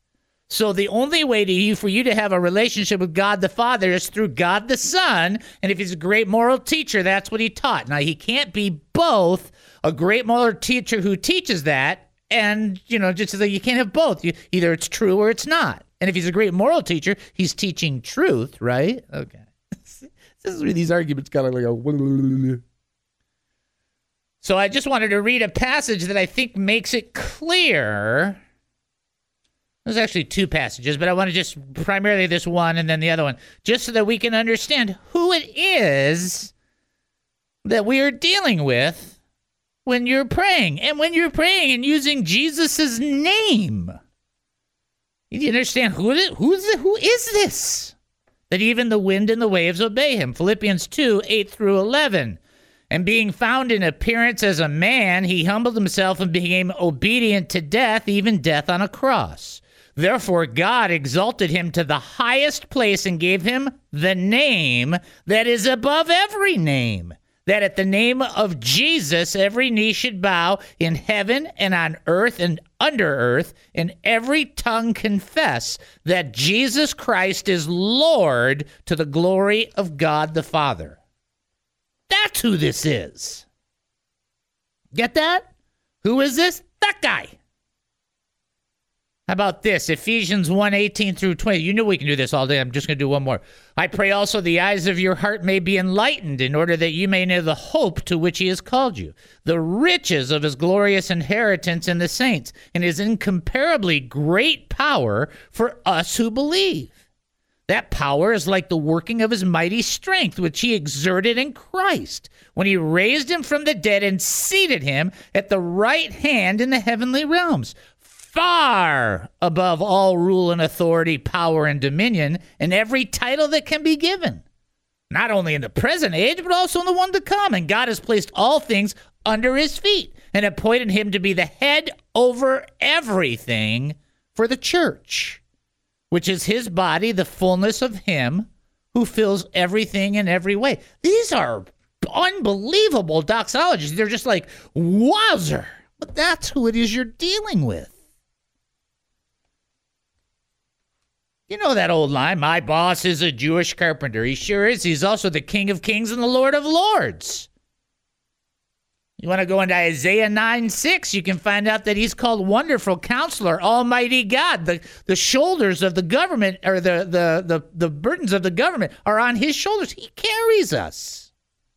So the only way for you to have a relationship with God the Father is through God the Son. And if he's a great moral teacher, that's what he taught. Now, he can't be both a great moral teacher who teaches that and, just so you can't have both. Either it's true or it's not. And if he's a great moral teacher, he's teaching truth, right? Okay. This is where these arguments kind of like a... So I just wanted to read a passage that I think makes it clear. There's actually two passages, but I want to just primarily this one and then the other one, just so that we can understand who it is that we are dealing with when you're praying. And when you're praying and using Jesus' name, you understand who is this? That even the wind and the waves obey him. Philippians 2, 8 through 11. And being found in appearance as a man, he humbled himself and became obedient to death, even death on a cross. Therefore, God exalted him to the highest place and gave him the name that is above every name, that at the name of Jesus every knee should bow in heaven and on earth and under earth, and every tongue confess that Jesus Christ is Lord to the glory of God the Father. That's who this is. Get that? Who is this? That guy. How about this? Ephesians 1:18 through 20. You know we can do this all day. I'm just going to do one more. I pray also the eyes of your heart may be enlightened in order that you may know the hope to which he has called you, the riches of his glorious inheritance in the saints, and his incomparably great power for us who believe. That power is like the working of his mighty strength, which he exerted in Christ, when he raised him from the dead and seated him at the right hand in the heavenly realms, far above all rule and authority, power and dominion, and every title that can be given, not only in the present age, but also in the one to come. And God has placed all things under his feet and appointed him to be the head over everything for the church, which is his body, the fullness of him who fills everything in every way. These are unbelievable doxologies. They're just like, wowzer. But that's who it is you're dealing with. You know that old line, my boss is a Jewish carpenter. He sure is. He's also the King of Kings and the Lord of Lords. You want to go into Isaiah 9:6, you can find out that he's called Wonderful Counselor, Almighty God. The shoulders of the government, or the burdens of the government are on his shoulders. He carries us.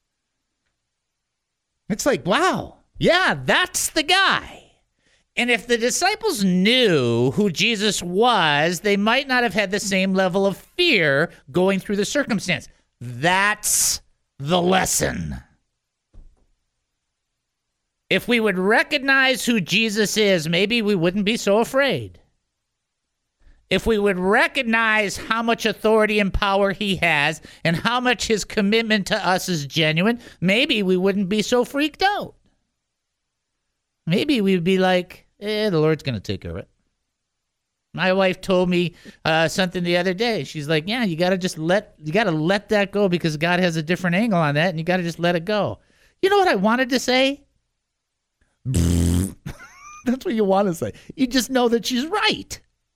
It's like, wow, yeah, that's the guy. And if the disciples knew who Jesus was, they might not have had the same level of fear going through the circumstance. That's the lesson. If we would recognize who Jesus is, maybe we wouldn't be so afraid. If we would recognize how much authority and power he has and how much his commitment to us is genuine, maybe we wouldn't be so freaked out. Maybe we'd be like, the Lord's going to take care of it. My wife told me something the other day. She's like, yeah, you got to let that go because God has a different angle on that, and you got to just let it go. You know what I wanted to say? That's what you want to say. You just know that she's right.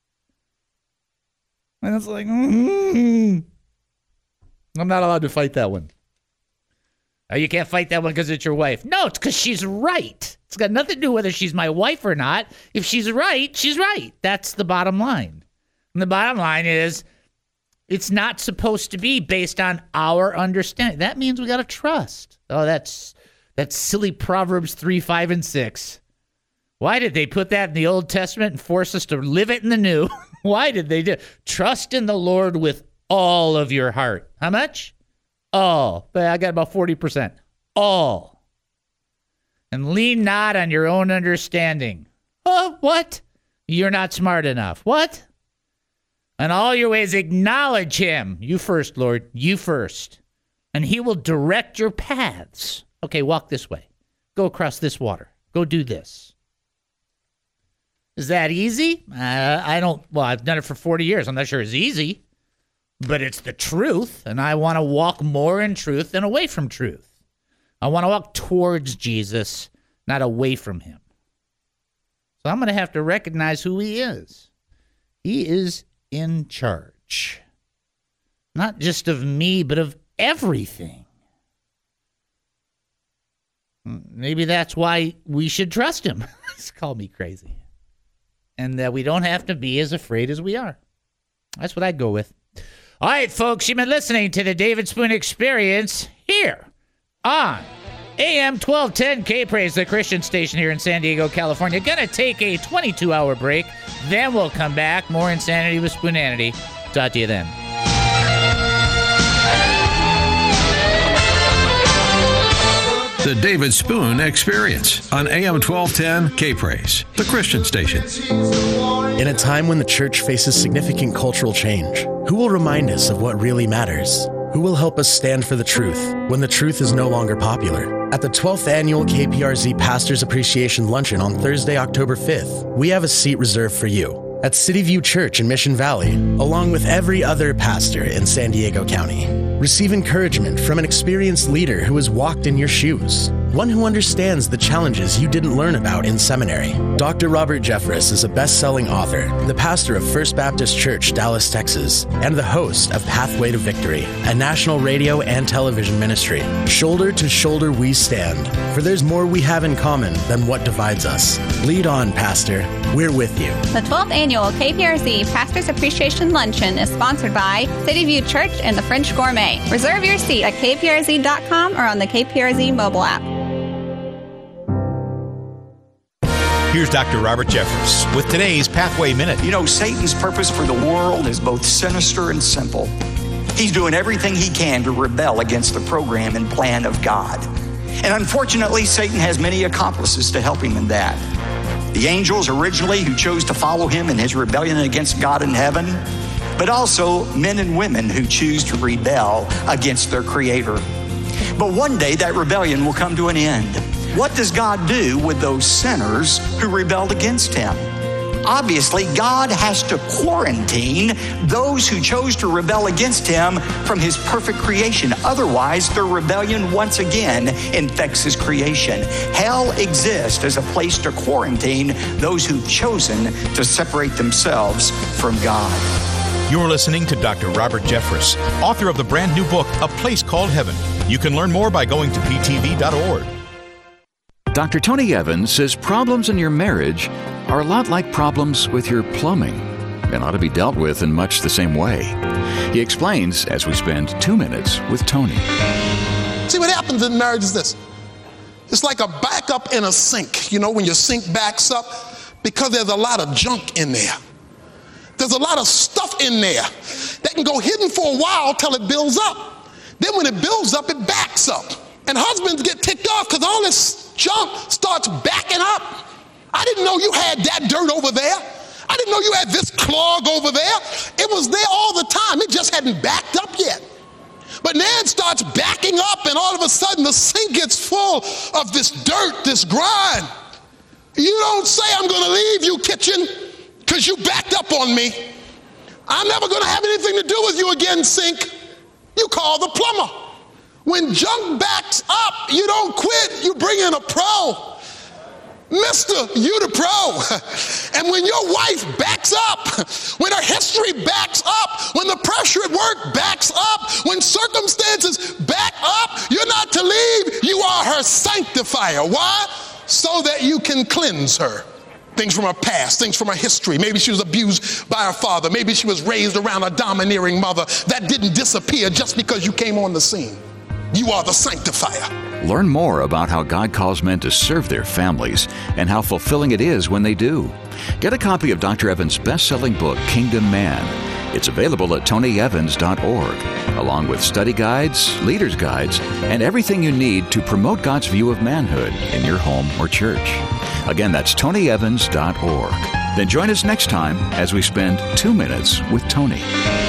And it's like, I'm not allowed to fight that one. Oh, you can't fight that one because it's your wife. No, it's because she's right. It's got nothing to do with whether she's my wife or not. If she's right, she's right. That's the bottom line. And the bottom line is, it's not supposed to be based on our understanding. That means we got to trust. Oh, that's silly Proverbs 3, 5, and 6. Why did they put that in the Old Testament and force us to live it in the New? Why did they do? Trust in the Lord with all of your heart. How much? All. I got about 40%. All. And lean not on your own understanding. Oh, what? You're not smart enough. What? In all your ways acknowledge him. You first, Lord. You first. And he will direct your paths. Okay, walk this way. Go across this water. Go do this. Is that easy? I've done it for 40 years. I'm not sure it's easy, but it's the truth, and I want to walk more in truth than away from truth. I want to walk towards Jesus, not away from him. So I'm going to have to recognize who he is. He is in charge. Not just of me, but of everything. Maybe that's why we should trust him. Just call me crazy. And that we don't have to be as afraid as we are. That's what I'd go with. All right, folks, you've been listening to the David Spoon Experience here on AM 1210 K-Praise, the Christian station here in San Diego, California. Gonna take a 22-hour break. Then we'll come back. More Insanity with Spoonanity. Talk to you then. The David Spoon Experience on AM 1210 K-Praise, the Christian station. In a time when the church faces significant cultural change, who will remind us of what really matters? Who will help us stand for the truth when the truth is no longer popular? At the 12th Annual KPRZ Pastors Appreciation Luncheon on Thursday, October 5th, we have a seat reserved for you at City View Church in Mission Valley, along with every other pastor in San Diego County. Receive encouragement from an experienced leader who has walked in your shoes, one who understands the challenges you didn't learn about in seminary. Dr. Robert Jeffress is a best-selling author, the pastor of First Baptist Church, Dallas, Texas, and the host of Pathway to Victory, a national radio and television ministry. Shoulder to shoulder we stand, for there's more we have in common than what divides us. Lead on, Pastor. We're with you. The 12th Annual KPRZ Pastors Appreciation Luncheon is sponsored by City View Church and the French Gourmet. Reserve your seat at kprz.com or on the KPRZ mobile app. Here's Dr. Robert Jeffress with today's Pathway Minute. You know, Satan's purpose for the world is both sinister and simple. He's doing everything he can to rebel against the program and plan of God. And unfortunately, Satan has many accomplices to help him in that. The angels originally who chose to follow him in his rebellion against God in heaven, but also men and women who choose to rebel against their Creator. But one day that rebellion will come to an end. What does God do with those sinners who rebelled against him? Obviously, God has to quarantine those who chose to rebel against him from his perfect creation. Otherwise, their rebellion once again infects his creation. Hell exists as a place to quarantine those who've chosen to separate themselves from God. You're listening to Dr. Robert Jeffress, author of the brand new book, A Place Called Heaven. You can learn more by going to ptv.org. Dr. Tony Evans says problems in your marriage are a lot like problems with your plumbing and ought to be dealt with in much the same way. He explains as we spend 2 minutes with Tony. See, what happens in marriage is this. It's like a backup in a sink. You know, when your sink backs up, because there's a lot of junk in there. There's a lot of stuff in there that can go hidden for a while till it builds up. Then when it builds up, it backs up. And husbands get ticked off because all this junk starts backing up. I didn't know you had that dirt over there. I didn't know you had this clog over there. It was there all the time. It just hadn't backed up yet. But now it starts backing up, and all of a sudden the sink gets full of this dirt, this grime. You don't say, I'm going to leave you, kitchen, because you backed up on me. I'm never going to have anything to do with you again, sink. You call the plumber. When junk backs up, you don't quit. You bring in a pro. Mister, you the pro. And when your wife backs up, when her history backs up, when the pressure at work backs up, when circumstances back up, you're not to leave. You are her sanctifier. Why? So that you can cleanse her. Things from her past, things from her history. Maybe she was abused by her father. Maybe she was raised around a domineering mother. That didn't disappear just because you came on the scene. You are the sanctifier. Learn more about how God calls men to serve their families and how fulfilling it is when they do. Get a copy of Dr. Evans' best-selling book, Kingdom Man. It's available at tonyevans.org, along with study guides, leaders' guides, and everything you need to promote God's view of manhood in your home or church. Again, that's tonyevans.org. Then join us next time as we spend 2 minutes with Tony.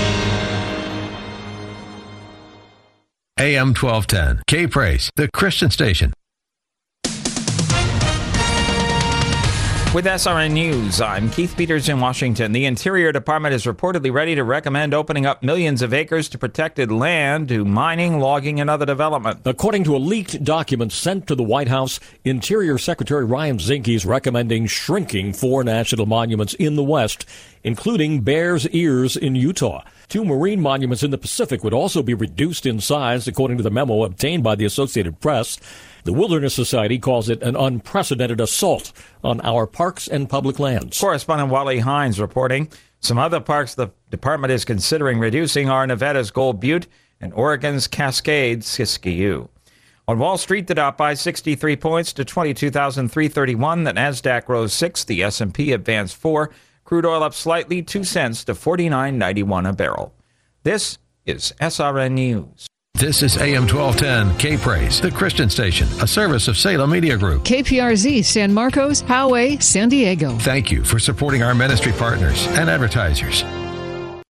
AM 1210, K-Praise, the Christian station. With SRN News, I'm Keith Peters in Washington. The Interior Department is reportedly ready to recommend opening up millions of acres to protected land to mining, logging, and other development. According to a leaked document sent to the White House, Interior Secretary Ryan Zinke is recommending shrinking 4 national monuments in the West, including Bears Ears in Utah. 2 marine monuments in the Pacific would also be reduced in size, according to the memo obtained by the Associated Press. The Wilderness Society calls it an unprecedented assault on our parks and public lands. Correspondent Wally Hines reporting. Some other parks the department is considering reducing are Nevada's Gold Butte and Oregon's Cascade Siskiyou. On Wall Street, the Dow by 63 points to 22,331. The Nasdaq rose 6. The S&P advanced 4. Crude oil up slightly, 2 cents to $49.91 a barrel. This is SRN News. This is AM 1210 K-Praise, the Christian station, a service of Salem Media Group. KPRZ, San Marcos, Poway, San Diego. Thank you for supporting our ministry partners and advertisers.